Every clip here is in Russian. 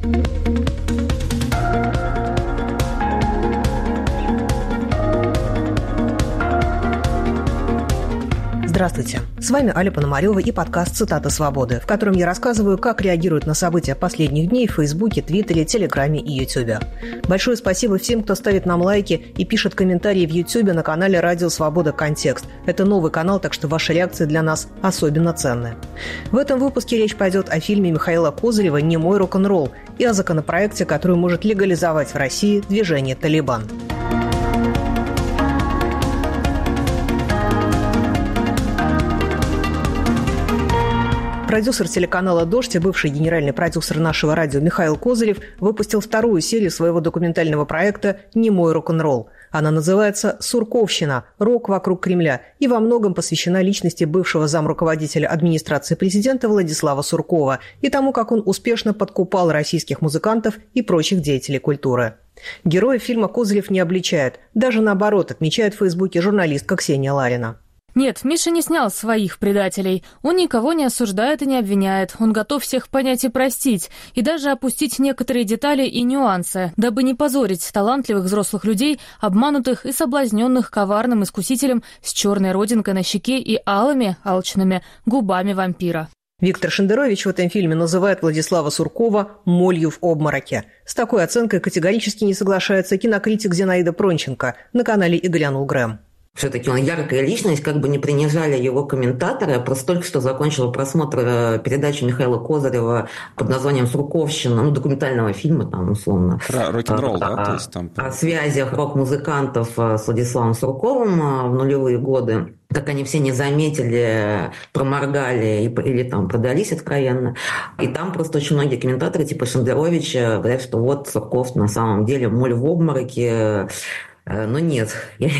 Здравствуйте, с вами Аля Пономарева и подкаст «Цитата свободы», в котором я рассказываю, как реагируют на события последних дней в Фейсбуке, Твиттере, Телеграме и Ютубе. Большое спасибо всем, кто ставит нам лайки и пишет комментарии в Ютубе на канале «Радио Свобода. Контекст». Это новый канал, так что ваши реакции для нас особенно ценны. В этом выпуске речь пойдет о фильме Михаила Козырева «Немой рок-н-ролл» и о законопроекте, который может легализовать в России движение «Талибан». Продюсер телеканала «Дождь» и бывший генеральный продюсер нашего радио Михаил Козырев выпустил вторую серию своего документального проекта «Немой рок-н-ролл». Она называется «Сурковщина. Рок вокруг Кремля» и во многом посвящена личности бывшего замруководителя администрации президента Владислава Суркова и тому, как он успешно подкупал российских музыкантов и прочих деятелей культуры. Героя фильма Козырев не обличает, даже наоборот, отмечает в Фейсбуке журналистка Ксения Ларина. Нет, Миша не снял своих предателей. Он никого не осуждает и не обвиняет. Он готов всех понять и простить, и даже опустить некоторые детали и нюансы, дабы не позорить талантливых взрослых людей, обманутых и соблазненных коварным искусителем с черной родинкой на щеке и алыми, алчными губами вампира. Виктор Шендерович в этом фильме называет Владислава Суркова «молью в обмороке». С такой оценкой категорически не соглашается кинокритик Зинаида Пронченко на канале «И глянул Грэм». Все-таки он яркая личность, как бы не принижали его комментаторы. Я просто только что закончила просмотр передачи Михаила Козырева под названием «Сурковщина», документального фильма, там, условно. Про рок-н-ролл, да? То есть, там... О связях рок-музыкантов с Владиславом Сурковым в нулевые годы. Как они все не заметили, проморгали или там продались откровенно. И там просто очень многие комментаторы, типа Шендеровича, говорят, что вот Сурков на самом деле моль в обмороке. Но нет,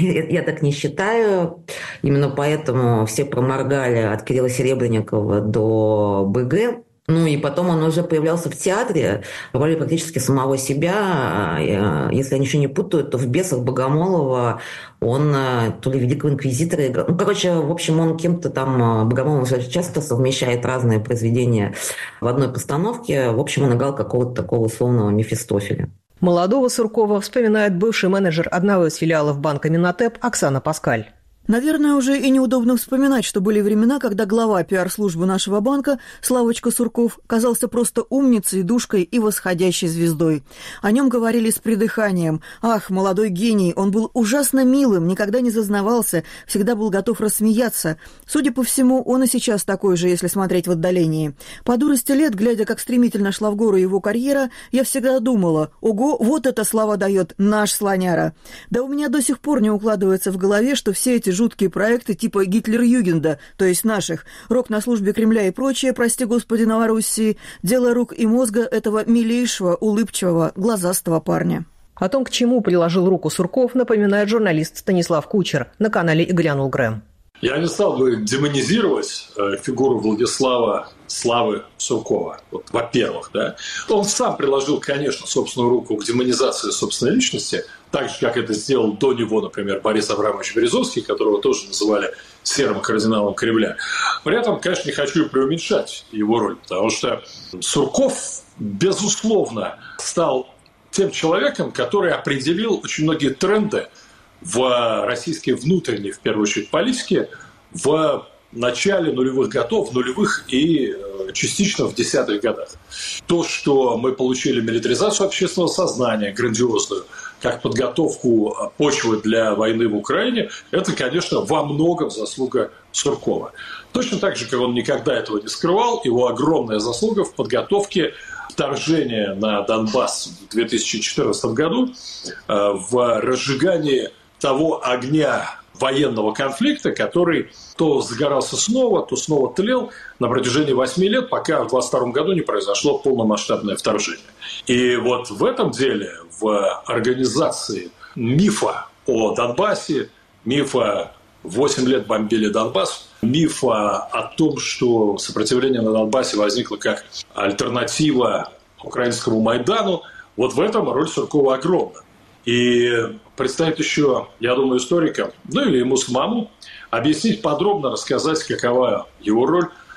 я так не считаю. Именно поэтому все проморгали от Кирилла Серебренникова до БГ. Ну и потом он уже появлялся в театре в роли практически самого себя. Если я ничего не путаю, то в «Бесах» Богомолова он то ли великого инквизитора играл. В общем, он кем-то там, Богомолов часто совмещает разные произведения в одной постановке. В общем, он играл какого-то такого условного Мефистофеля. Молодого Суркова вспоминает бывший менеджер одного из филиалов банка «Минотеп» Оксана Паскаль. Наверное, уже и неудобно вспоминать, что были времена, когда глава пиар-службы нашего банка, Славочка Сурков, казался просто умницей, душкой и восходящей звездой. О нем говорили с придыханием. Ах, молодой гений, он был ужасно милым, никогда не зазнавался, всегда был готов рассмеяться. Судя по всему, он и сейчас такой же, если смотреть в отдалении. По дурости лет, глядя, как стремительно шла в гору его карьера, я всегда думала: ого, вот это слава дает наш слоняра. Да у меня до сих пор не укладывается в голове, что все эти жуткие проекты типа Гитлер-Югенда, то есть наших, рок на службе Кремля и прочее, прости господи, Новороссии, дело рук и мозга этого милейшего, улыбчивого, глазастого парня. О том, к чему приложил руку Сурков, напоминает журналист Станислав Кучер на канале «И глянул Грэм». Я не стал бы демонизировать фигуру Владислава Славы Суркова. Во-первых, да. Он сам приложил, конечно, собственную руку к демонизации собственной личности, так же, как это сделал до него, например, Борис Абрамович Березовский, которого тоже называли серым кардиналом Кремля. При этом, конечно, не хочу и преуменьшать его роль, потому что Сурков, безусловно, стал тем человеком, который определил очень многие тренды в российской внутренней, в первую очередь, политике в начале нулевых годов, нулевых и частично в десятых годах. То, что мы получили милитаризацию общественного сознания грандиозную, как подготовку почвы для войны в Украине, это, конечно, во многом заслуга Суркова. Точно так же, как он никогда этого не скрывал, его огромная заслуга в подготовке вторжения на Донбасс в 2014 году, в разжигании того огня военного конфликта, который то загорался снова, то снова тлел на протяжении 8 лет, пока в 22 году не произошло полномасштабное вторжение. И вот в этом деле, в организации мифа о Донбассе, мифа «8 лет бомбили Донбасс», мифа о том, что сопротивление на Донбассе возникло как альтернатива украинскому Майдану, вот в этом роль Суркова огромна. И предстоит еще, я думаю, историкам, ну или ему самому, объяснить подробно, рассказать, какова его роль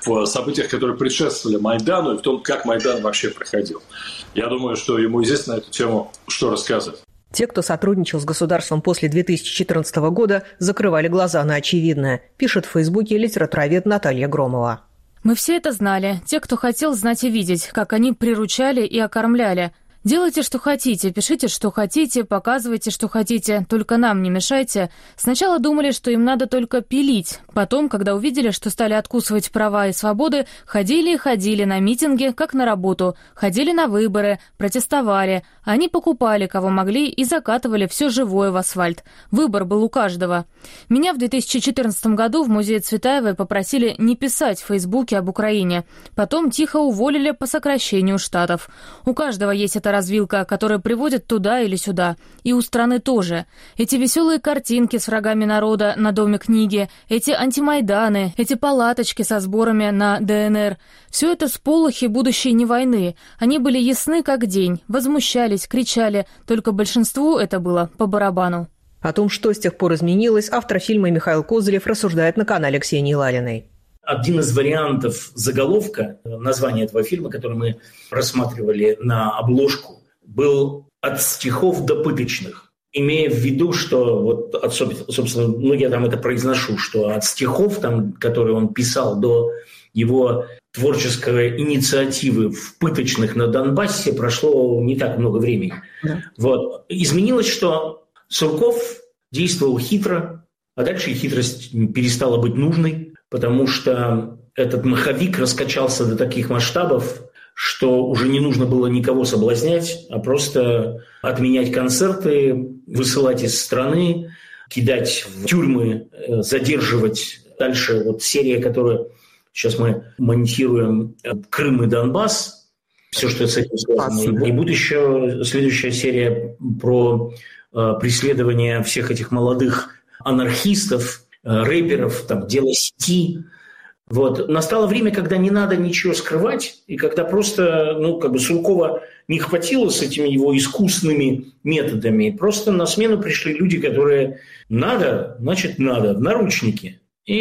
в событиях, которые предшествовали Майдану, и в том, как Майдан вообще проходил. Я думаю, что ему есть на эту тему что рассказать. Те, кто сотрудничал с государством после 2014 года, закрывали глаза на очевидное, пишет в Фейсбуке литературовед Наталья Громова. Мы все это знали, те, кто хотел знать и видеть, как они приручали и окормляли. Делайте, что хотите, пишите, что хотите, показывайте, что хотите, только нам не мешайте. Сначала думали, что им надо только пилить. Потом, когда увидели, что стали откусывать права и свободы, ходили и ходили на митинги, как на работу, ходили на выборы, протестовали. Они покупали, кого могли, и закатывали все живое в асфальт. Выбор был у каждого. Меня в 2014 году в музее Цветаевой попросили не писать в Фейсбуке об Украине. Потом тихо уволили по сокращению штатов. У каждого есть эта развилка, которая приводит туда или сюда. И у страны тоже. Эти веселые картинки с врагами народа на Доме книги, эти антимайданы, эти палаточки со сборами на ДНР. Все это сполохи будущей не войны. Они были ясны как день, возмущались, кричали, только большинству это было по барабану. О том, что с тех пор изменилось, автор фильма Михаил Козырев рассуждает на канале Ксении Лалиной. Один из вариантов заголовка, названия этого фильма, который мы рассматривали на обложку, был «От стихов до пыточных», имея в виду, что, вот, собственно, я там это произношу, что от стихов, там, которые он писал, до его творческой инициативы в пыточных на Донбассе прошло не так много времени. Да. Вот. Изменилось, что Сурков действовал хитро, а дальше хитрость перестала быть нужной, потому что этот маховик раскачался до таких масштабов, что уже не нужно было никого соблазнять, а просто отменять концерты, высылать из страны, кидать в тюрьмы, задерживать. Дальше вот серия, которую сейчас мы монтируем, Крым и Донбасс, все, что с этим связано. И будет еще следующая серия про преследование всех этих молодых анархистов, рэперов, там, дело сети. Вот. Настало время, когда не надо ничего скрывать, и когда просто, Суркова не хватило с этими его искусственными методами. Просто на смену пришли люди, которые надо, значит надо, в наручники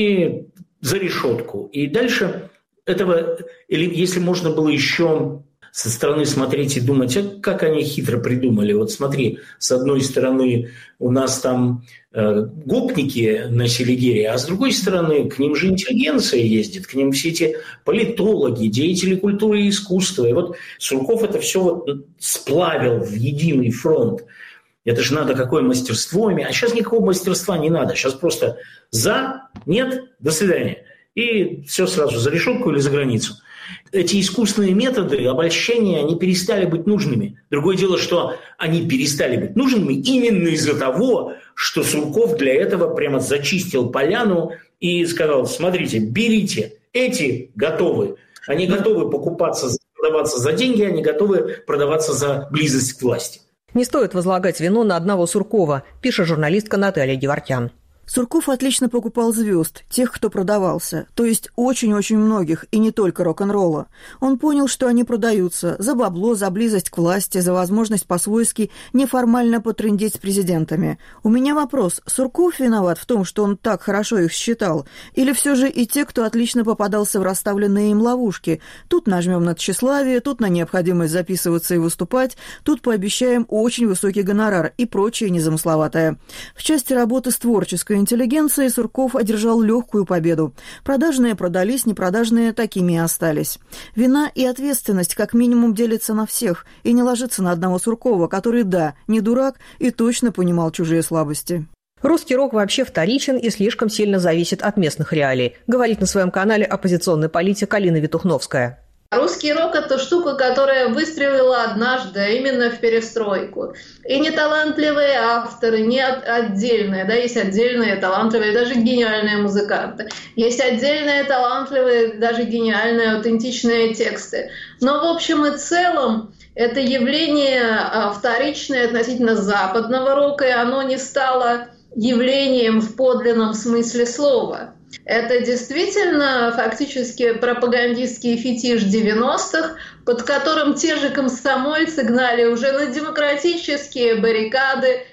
и за решетку. И дальше этого, или если можно было еще со стороны смотреть и думать, как они хитро придумали. Вот смотри, с одной стороны у нас там гопники на Селигере, а с другой стороны к ним же интеллигенция ездит, к ним все эти политологи, деятели культуры и искусства. И вот Сурков это все вот сплавил в единый фронт. Это же надо какое мастерство иметь. А сейчас никакого мастерства не надо. Сейчас просто за, нет, до свидания. И все сразу за решетку или за границу. Эти искусственные методы обольщения, они перестали быть нужными. Другое дело, что они перестали быть нужными именно из-за того, что Сурков для этого прямо зачистил поляну и сказал, смотрите, берите, эти готовы. Они готовы продаваться за деньги, они готовы продаваться за близость к власти. Не стоит возлагать вину на одного Суркова, пишет журналистка Наталья Геворкян. Сурков отлично покупал звезд, тех, кто продавался, то есть очень-очень многих, и не только рок-н-ролла. Он понял, что они продаются за бабло, за близость к власти, за возможность по-свойски неформально потрындеть с президентами. У меня вопрос, Сурков виноват в том, что он так хорошо их считал? Или все же и те, кто отлично попадался в расставленные им ловушки? Тут нажмем на тщеславие, тут на необходимость записываться и выступать, тут пообещаем очень высокий гонорар и прочее незамысловатое. В части работы с творческой интеллигенции Сурков одержал легкую победу. Продажные продались, непродажные такими и остались. Вина и ответственность как минимум делятся на всех и не ложится на одного Суркова, который, да, не дурак и точно понимал чужие слабости. Русский рок вообще вторичен и слишком сильно зависит от местных реалий, говорит на своем канале оппозиционный политик Алина Витухновская. Русский рок – это штука, которая выстрелила однажды, именно в перестройку. И не талантливые авторы, не отдельные, да, есть отдельные талантливые, даже гениальные музыканты. Есть отдельные талантливые, даже гениальные, аутентичные тексты. Но в общем и целом это явление вторичное относительно западного рока, и оно не стало явлением в подлинном смысле слова. Это действительно фактически пропагандистский фетиш 90-х, под которым те же комсомольцы гнали уже на демократические баррикады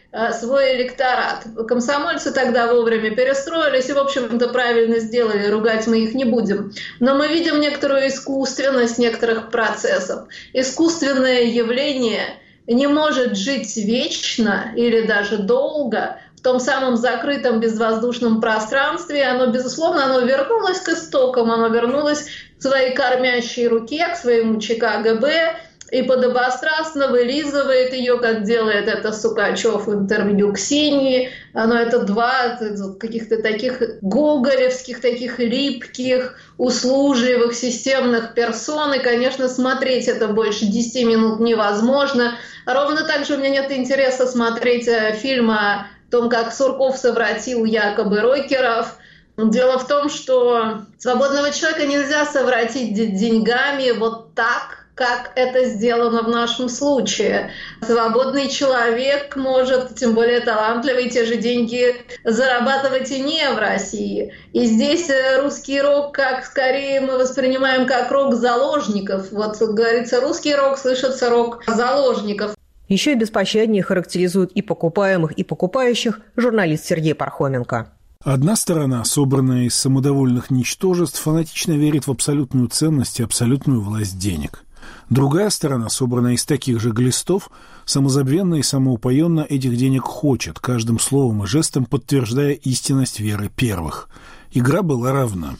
свой электорат. Комсомольцы тогда вовремя перестроились и, в общем-то, правильно сделали, ругать мы их не будем. Но мы видим некоторую искусственность некоторых процессов. Искусственное явление не может жить вечно или даже долго в том самом закрытом безвоздушном пространстве. Оно, безусловно, оно вернулось к истокам, оно вернулось к своей кормящей руке, к своему ЧКГБ, и подобострастно вылизывает ее, как делает это Сукачев в интервью Ксении. Оно это два каких-то таких гоголевских, таких липких, услужливых, системных персон. И, конечно, смотреть это больше 10 минут невозможно. Ровно так же у меня нет интереса смотреть фильм о том, как Сурков совратил якобы рокеров. Дело в том, что свободного человека нельзя совратить деньгами вот так, как это сделано в нашем случае. Свободный человек может, тем более талантливый, те же деньги зарабатывать и не в России. И здесь русский рок как скорее мы воспринимаем как рок заложников. Вот, говорится, русский рок, слышится рок заложников. Еще и беспощаднее характеризует и покупаемых, и покупающих журналист Сергей Пархоменко. Одна сторона, собранная из самодовольных ничтожеств, фанатично верит в абсолютную ценность и абсолютную власть денег. Другая сторона, собранная из таких же глистов, самозабвенно и самоупоенно этих денег хочет, каждым словом и жестом подтверждая истинность веры первых. Игра была равна.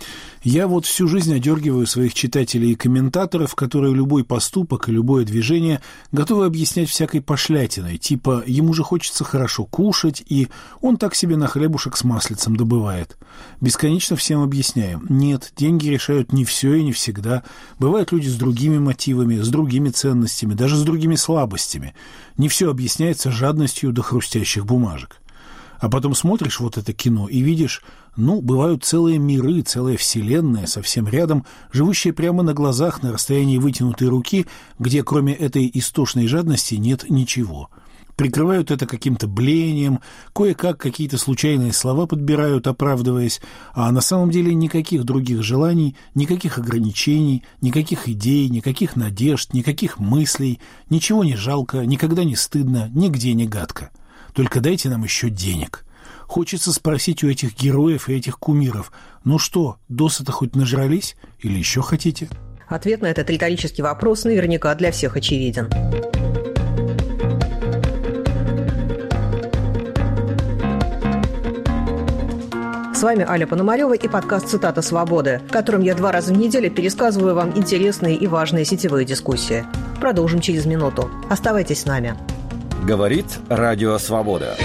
Я вот всю жизнь одергиваю своих читателей и комментаторов, которые любой поступок и любое движение готовы объяснять всякой пошлятиной, типа ему же хочется хорошо кушать, и он так себе на хлебушек с маслицем добывает. Бесконечно всем объясняем. Нет, деньги решают не все и не всегда. Бывают люди с другими мотивами, с другими ценностями, даже с другими слабостями. Не все объясняется жадностью до хрустящих бумажек. А потом смотришь вот это кино и видишь, бывают целые миры, целая вселенная совсем рядом, живущие прямо на глазах на расстоянии вытянутой руки, где кроме этой истошной жадности нет ничего. Прикрывают это каким-то блеянием, кое-как какие-то случайные слова подбирают, оправдываясь, а на самом деле никаких других желаний, никаких ограничений, никаких идей, никаких надежд, никаких мыслей, ничего не жалко, никогда не стыдно, нигде не гадко. Только дайте нам еще денег. Хочется спросить у этих героев и этих кумиров, что, досыта хоть нажрались или еще хотите? Ответ на этот риторический вопрос наверняка для всех очевиден. С вами Аля Пономарева и подкаст «Цитата свободы», в котором я 2 раза в неделю пересказываю вам интересные и важные сетевые дискуссии. Продолжим через минуту. Оставайтесь с нами. Говорит Радио Свобода.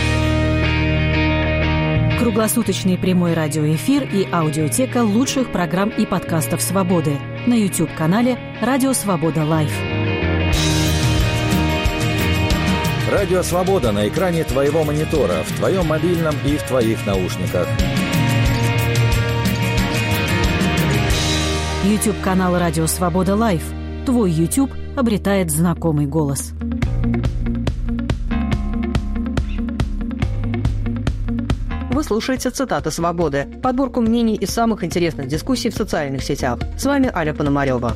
Круглосуточный прямой радиоэфир и аудиотека лучших программ и подкастов «Свободы» на YouTube-канале «Радио Свобода Лайв». Радио Свобода на экране твоего монитора, в твоем мобильном и в твоих наушниках. YouTube-канал «Радио Свобода Лайв». Твой YouTube обретает знакомый голос. Вы слушаете «Цитаты свободы», подборку мнений из самых интересных дискуссий в социальных сетях. С вами Аля Пономарева.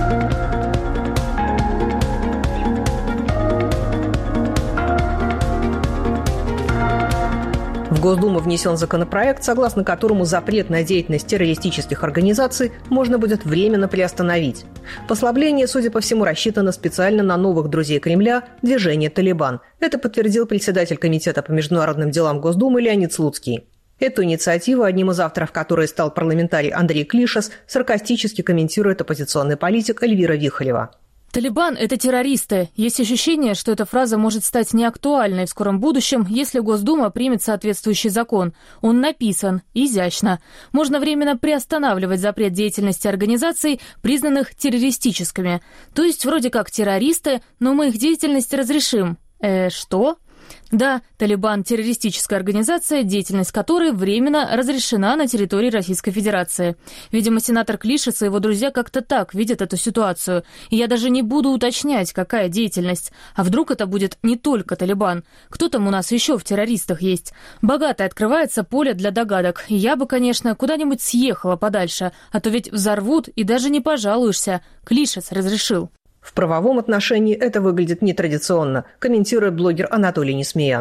В Госдуму внесен законопроект, согласно которому запрет на деятельность террористических организаций можно будет временно приостановить. Послабление, судя по всему, рассчитано специально на новых друзей Кремля – движение «Талибан». Это подтвердил председатель Комитета по международным делам Госдумы Леонид Слуцкий. Эту инициативу, одним из авторов которой стал парламентарий Андрей Клишес, саркастически комментирует оппозиционный политик Эльвира Вихолева. «Талибан – это террористы». Есть ощущение, что эта фраза может стать неактуальной в скором будущем, если Госдума примет соответствующий закон. Он написан изящно. Можно временно приостанавливать запрет деятельности организаций, признанных террористическими. То есть вроде как террористы, но мы их деятельность разрешим. Что? Да, «Талибан» – террористическая организация, деятельность которой временно разрешена на территории Российской Федерации. Видимо, сенатор Клишес и его друзья как-то так видят эту ситуацию. И я даже не буду уточнять, какая деятельность. А вдруг это будет не только «Талибан»? Кто там у нас еще в террористах есть? Богато открывается поле для догадок. И я бы, конечно, куда-нибудь съехала подальше, а то ведь взорвут и даже не пожалуешься. Клишес разрешил. В правовом отношении это выглядит нетрадиционно, комментирует блогер Анатолий Несмеян.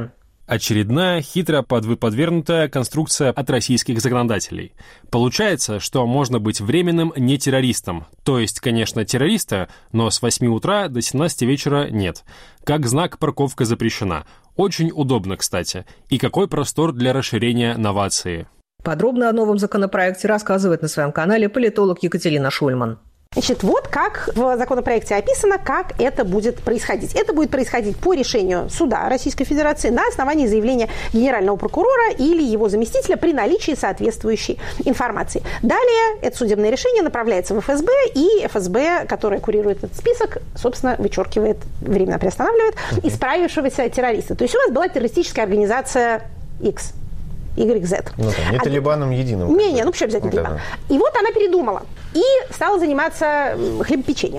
Очередная хитро подвернутая конструкция от российских законодателей. Получается, что можно быть временным нетеррористом. То есть, конечно, террориста, но с 8 утра до 17 вечера нет. Как знак, парковка запрещена. Очень удобно, кстати. И какой простор для расширения новации. Подробно о новом законопроекте рассказывает на своем канале политолог Екатерина Шульман. Значит, вот как в законопроекте описано, как это будет происходить. Это будет происходить по решению суда Российской Федерации на основании заявления генерального прокурора или его заместителя при наличии соответствующей информации. Далее это судебное решение направляется в ФСБ, и ФСБ, которое курирует этот список, собственно, вычеркивает, временно приостанавливает исправившегося террориста. То есть у вас была террористическая организация X. YZ. Ну, да, не Талибаном единым. Не, ну почему обязательно Талибан? И вот она передумала и стала заниматься хлебопечением.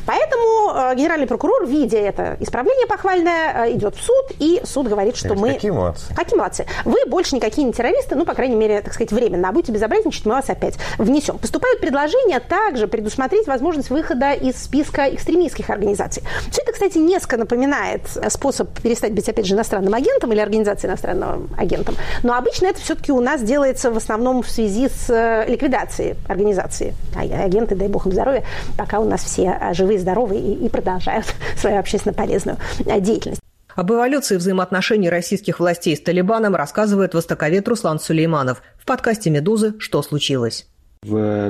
Поэтому генеральный прокурор, видя это исправление похвальное, идет в суд, и суд говорит, что мы... Какие молодцы. Какие молодцы. Вы больше никакие не террористы, ну, по крайней мере, так сказать, временно. А будете безобразничать, мы вас опять внесем. Поступают предложения также предусмотреть возможность выхода из списка экстремистских организаций. Все это, кстати, несколько напоминает способ перестать быть, опять же, иностранным агентом или организацией иностранным агентом. Но обычно это все-таки у нас делается в основном в связи с ликвидацией организации. А агенты, дай бог им здоровья, пока у нас все живые, здоровые и продолжают свою общественно полезную деятельность. Об эволюции взаимоотношений российских властей с Талибаном рассказывает востоковед Руслан Сулейманов в подкасте «Медузы. Что случилось?». В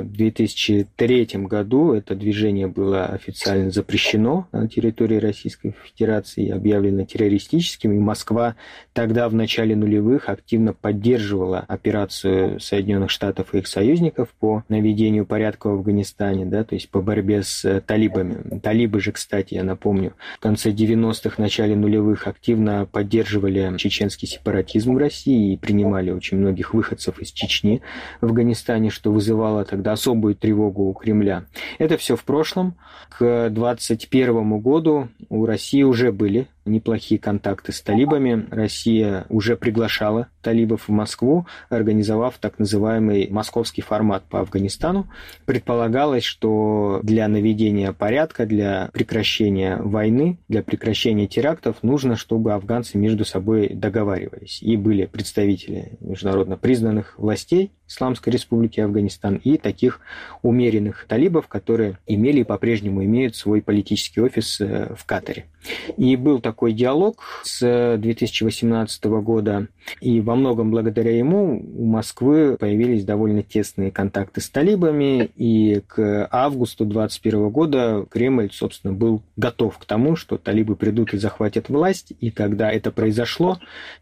2003 году это движение было официально запрещено на территории Российской Федерации, объявлено террористическим, и Москва тогда в начале нулевых активно поддерживала операцию Соединенных Штатов и их союзников по наведению порядка в Афганистане, да, то есть по борьбе с талибами. Талибы же, кстати, я напомню, в конце 90-х, начале нулевых активно поддерживали чеченский сепаратизм в России и принимали очень многих выходцев из Чечни в Афганистане, что вызывало тогда особую тревогу у Кремля. Это все в прошлом. К 2021 году у России уже были неплохие контакты с талибами. Россия уже приглашала талибов в Москву, организовав так называемый московский формат по Афганистану. Предполагалось, что для наведения порядка, для прекращения войны, для прекращения терактов нужно, чтобы афганцы между собой договаривались. И были представители международно признанных властей Исламской Республики Афганистан и таких умеренных талибов, которые имели и по-прежнему имеют свой политический офис в Катаре. И был такой диалог с 2018 года, и во многом благодаря ему у Москвы появились довольно тесные контакты с талибами, и к августу 2021 года Кремль, собственно, был готов к тому, что талибы придут и захватят власть, и когда это произошло,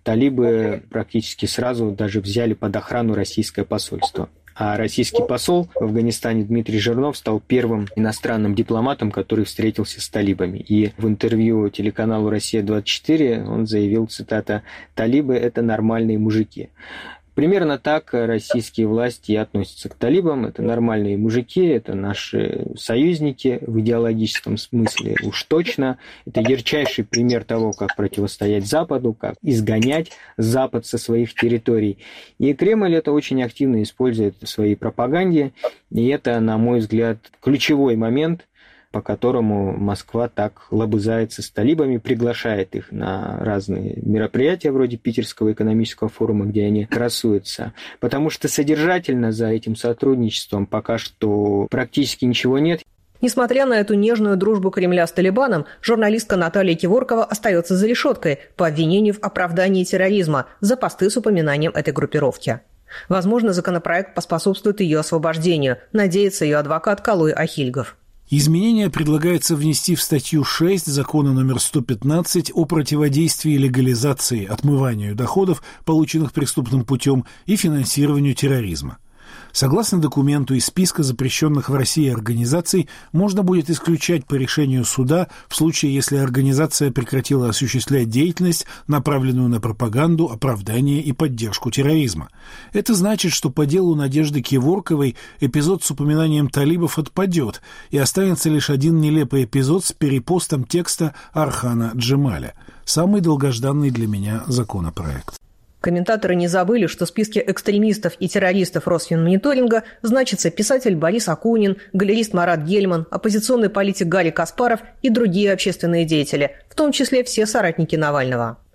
талибы практически сразу даже взяли под охрану российское посольство. А российский посол в Афганистане Дмитрий Жирнов стал первым иностранным дипломатом, который встретился с талибами. И в интервью телеканалу «Россия-24» он заявил, цитата, «Талибы – это нормальные мужики». Примерно так российские власти и относятся к талибам. Это нормальные мужики, это наши союзники в идеологическом смысле уж точно. Это ярчайший пример того, как противостоять Западу, как изгонять Запад со своих территорий. И Кремль это очень активно использует в своей пропаганде. И это, на мой взгляд, ключевой момент, по которому Москва так лобызается с талибами, приглашает их на разные мероприятия вроде Питерского экономического форума, где они красуются. Потому что содержательно за этим сотрудничеством пока что практически ничего нет. Несмотря на эту нежную дружбу Кремля с Талибаном, журналистка Наталья Киворкова остается за решеткой по обвинению в оправдании терроризма за посты с упоминанием этой группировки. Возможно, законопроект поспособствует ее освобождению, надеется ее адвокат Калой Ахильгов. Изменения предлагается внести в статью 6 закона номер 115 о противодействии легализации, отмыванию доходов, полученных преступным путем, и финансированию терроризма. Согласно документу, из списка запрещенных в России организаций можно будет исключать по решению суда в случае, если организация прекратила осуществлять деятельность, направленную на пропаганду, оправдание и поддержку терроризма. Это значит, что по делу Надежды Киворковой эпизод с упоминанием талибов отпадет, и останется лишь один нелепый эпизод с перепостом текста Архана Джемаля. Самый долгожданный для меня законопроект. Комментаторы не забыли, что в списке экстремистов и террористов Росфинмониторинга значится писатель Борис Акунин, галерист Марат Гельман, оппозиционный политик Гарри Каспаров и другие общественные деятели, в том числе все соратники Навального.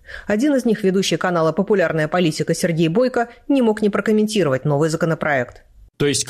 Один из них, ведущий канала «Популярная политика» Сергей Бойко, не мог не прокомментировать новый законопроект. То есть,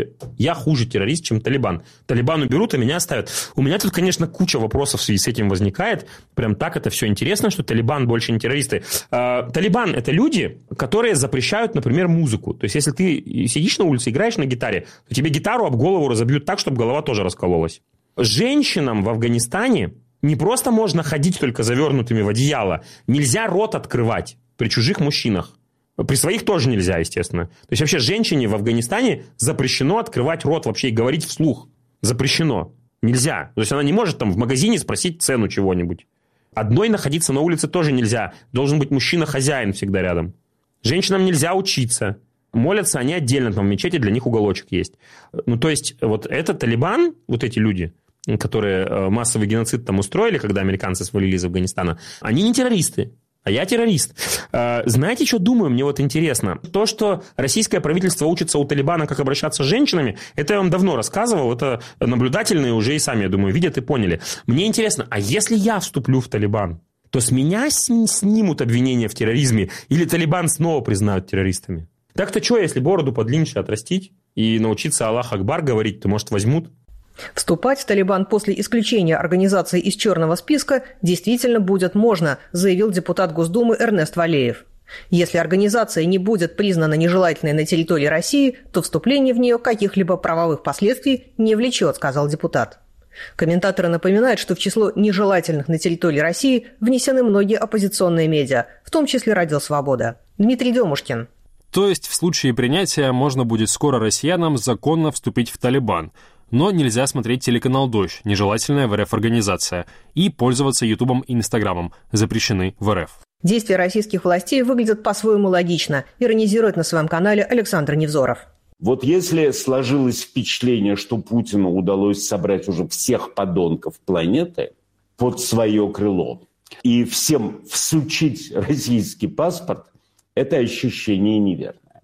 я хуже террорист, чем Талибан. Талибан уберут, а меня оставят. У меня тут, конечно, куча вопросов в связи с этим возникает. Прям так это все интересно, что Талибан больше не террористы. Талибан – это люди, которые запрещают, например, музыку. То есть, если ты сидишь на улице, играешь на гитаре, то тебе гитару об голову разобьют так, чтобы голова тоже раскололась. Женщинам в Афганистане не просто можно ходить только завернутыми в одеяло. Нельзя рот открывать при чужих мужчинах. При своих тоже нельзя, естественно. То есть, вообще, женщине в Афганистане запрещено открывать рот вообще и говорить вслух. Запрещено. Нельзя. То есть, она не может там в магазине спросить цену чего-нибудь. Одной находиться на улице тоже нельзя. Должен быть мужчина-хозяин всегда рядом. Женщинам нельзя учиться. Молятся они отдельно, там в мечети для них уголочек есть. То есть, вот это Талибан, вот эти люди, которые массовый геноцид там устроили, когда американцы свалили из Афганистана, они не террористы. А я террорист. Знаете, что думаю? Мне вот интересно. То, что российское правительство учится у Талибана, как обращаться с женщинами, это я вам давно рассказывал. Это наблюдательные уже и сами, я думаю, видят и поняли. Мне интересно, а если я вступлю в Талибан, то с меня снимут обвинения в терроризме или Талибан снова признают террористами? Так-то что, если бороду подлиннее отрастить и научиться Аллах Акбар говорить, то, может, возьмут? Вступать в Талибан после исключения организации из черного списка действительно будет можно, заявил депутат Госдумы Эрнест Валеев. Если организация не будет признана нежелательной на территории России, то вступление в нее каких-либо правовых последствий не влечет, сказал депутат. Комментаторы напоминают, что в число нежелательных на территории России внесены многие оппозиционные медиа, в том числе «Радио Свобода». Дмитрий Демушкин. То есть в случае принятия можно будет скоро россиянам законно вступить в Талибан, но нельзя смотреть телеканал «Дождь», нежелательная в РФ организация, и пользоваться Ютубом и Инстаграмом, запрещены в РФ. Действия российских властей выглядят по-своему логично, иронизирует на своем канале Александр Невзоров. Вот если сложилось впечатление, что Путину удалось собрать уже всех подонков планеты под свое крыло и всем всучить российский паспорт, это ощущение неверное.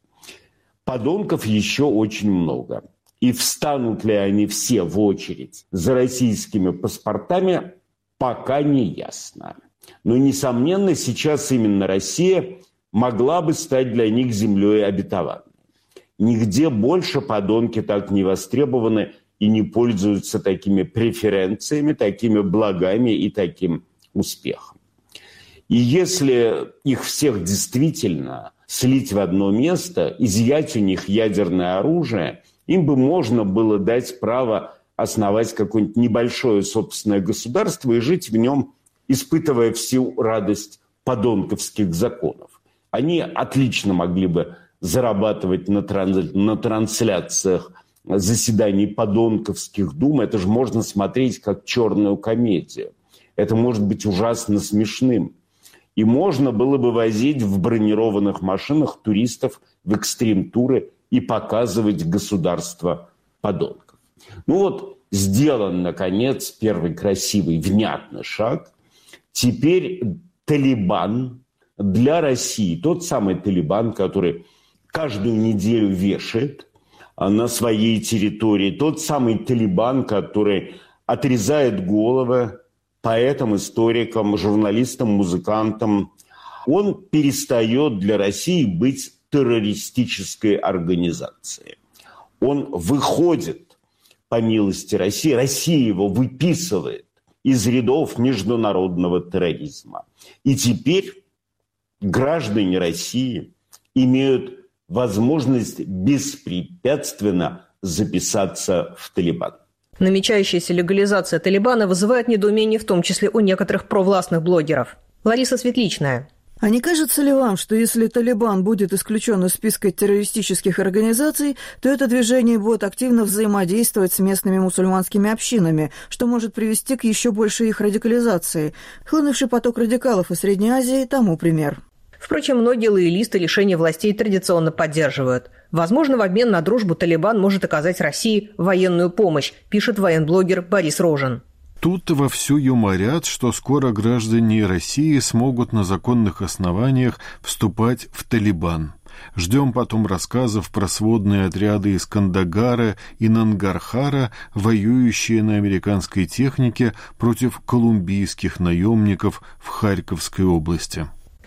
Подонков еще очень много. И встанут ли они все в очередь за российскими паспортами, пока не ясно. Но, несомненно, сейчас именно Россия могла бы стать для них землей обетованной. Нигде больше подонки так не востребованы и не пользуются такими преференциями, такими благами и таким успехом. И если их всех действительно слить в одно место, изъять у них ядерное оружие, им бы можно было дать право основать какое-нибудь небольшое собственное государство и жить в нем, испытывая всю радость подонковских законов. Они отлично могли бы зарабатывать на трансляциях заседаний подонковских дум. Это же можно смотреть как черную комедию. Это может быть ужасно смешным. И можно было бы возить в бронированных машинах туристов в экстрим-туры и показывать государство подонков. Сделан, наконец, первый красивый, внятный шаг. Теперь Талибан для России, тот самый Талибан, который каждую неделю вешает на своей территории, тот самый Талибан, который отрезает головы поэтам, историкам, журналистам, музыкантам, он перестает для России быть террористической организацией. Он выходит, по милости России, Россия его выписывает из рядов международного терроризма. И теперь граждане России имеют возможность беспрепятственно записаться в Талибан. Намечающаяся легализация Талибана вызывает недоумение в том числе у некоторых провластных блогеров. Лариса Светличная. А не кажется ли вам, что если Талибан будет исключен из списка террористических организаций, то это движение будет активно взаимодействовать с местными мусульманскими общинами, что может привести к еще большей их радикализации? Хлынувший поток радикалов из Средней Азии тому пример. Впрочем, многие лоялисты лишения властей традиционно поддерживают. Возможно, в обмен на дружбу Талибан может оказать России военную помощь, пишет военблогер Борис Рожин. Тут вовсю юморят, что скоро граждане России смогут на законных основаниях вступать в Талибан. Ждем потом рассказов про сводные отряды из Кандагара и Нангархара, воюющие на американской технике против колумбийских наемников в Харьковской области.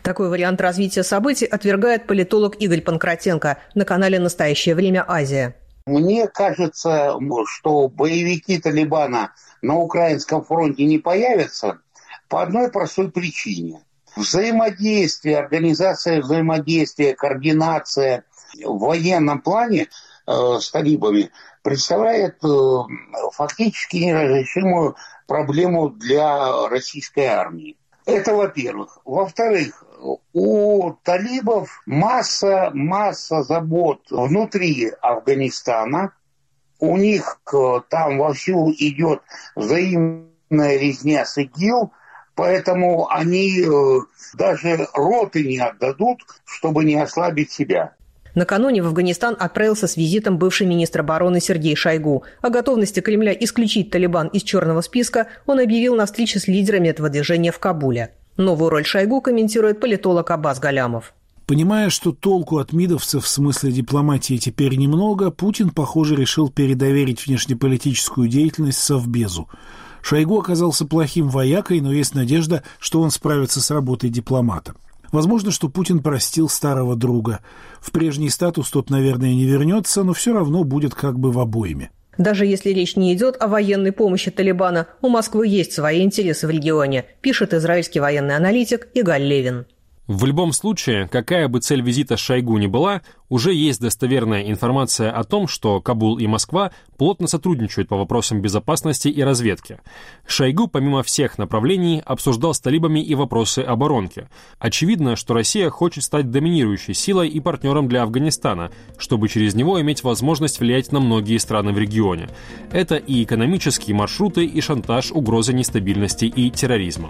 Такой вариант развития событий отвергает политолог Игорь Панкратенко на канале «Настоящее время. Азия». Мне кажется, что боевики Талибана на украинском фронте не появятся по одной простой причине. Взаимодействие, организация взаимодействия, координация в военном плане с талибами представляет фактически неразрешимую проблему для российской армии. Это во-первых. Во-вторых, у талибов масса забот внутри Афганистана. У них там вовсю идет взаимная резня с ИГИЛ, поэтому они даже роты не отдадут, чтобы не ослабить себя. Накануне в Афганистан отправился с визитом бывший министр обороны Сергей Шойгу. О готовности Кремля исключить Талибан из черного списка он объявил на встрече с лидерами этого движения в Кабуле. Новую роль Шойгу комментирует политолог Аббас Галямов. Понимая, что толку от мидовцев в смысле дипломатии теперь немного, Путин, похоже, решил передоверить внешнеполитическую деятельность Совбезу. Шойгу оказался плохим воякой, но есть надежда, что он справится с работой дипломата. Возможно, что Путин простил старого друга. В прежний статус тот, наверное, не вернется, но все равно будет как бы в обойме. Даже если речь не идет о военной помощи Талибана, у Москвы есть свои интересы в регионе, пишет израильский военный аналитик Игаль Левин. В любом случае, какая бы цель визита Шойгу ни была, уже есть достоверная информация о том, что Кабул и Москва плотно сотрудничают по вопросам безопасности и разведки. Шойгу, помимо всех направлений, обсуждал с талибами и вопросы оборонки. Очевидно, что Россия хочет стать доминирующей силой и партнером для Афганистана, чтобы через него иметь возможность влиять на многие страны в регионе. Это и экономические маршруты, и шантаж, угрозы нестабильности и терроризма.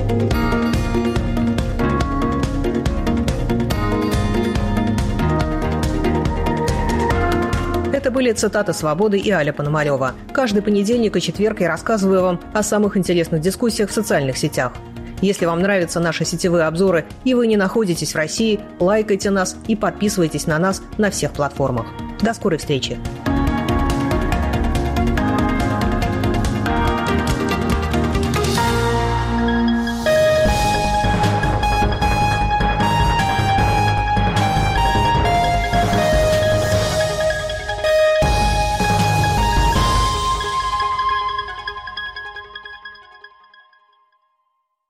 Это были цитаты «Свободы» и Аля Пономарева. Каждый понедельник и четверг я рассказываю вам о самых интересных дискуссиях в социальных сетях. Если вам нравятся наши сетевые обзоры и вы не находитесь в России, лайкайте нас и подписывайтесь на нас на всех платформах. До скорой встречи!